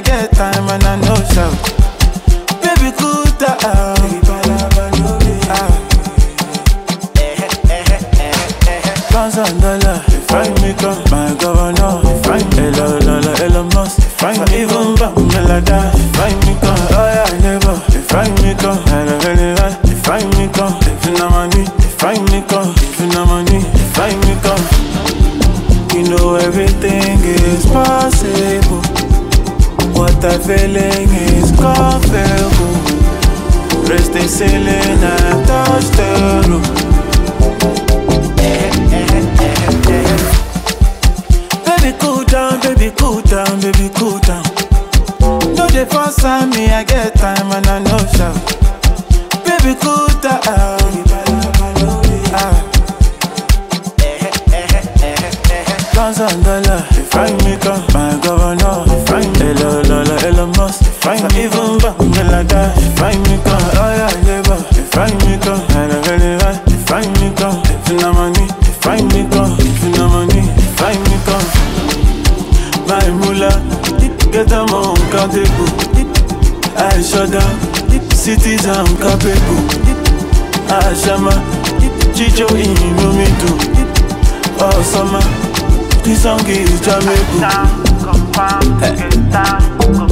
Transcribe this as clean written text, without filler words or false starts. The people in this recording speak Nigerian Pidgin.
get time and I know shout. Baby, cool down. $1,000 if I make up my governor. If I Elon Musk. If I even back me like that. If I make up, oh yeah, never. If I make up, if I make up, if you know money. If I make up, if you know money. If I make up, you know everything is possible. What I'm feeling is comfortable. Raise the ceiling and touch the roof. Baby, cool down, baby, cool down, baby, cool down. No, they force on me, I get time and I know shout. Baby, cool down. $1,000 if I make up my governor. If I Elon Musk. If I even back me like that. If I make up, oh yeah, never. If I make up, if I make up, if you know money. If I make up, if you know money. If I make up, my mullah, get them on capable. I shut down, cities capable. I shama, Chicho in me too. Oh summer, this song is Jamaican. Get down, get down.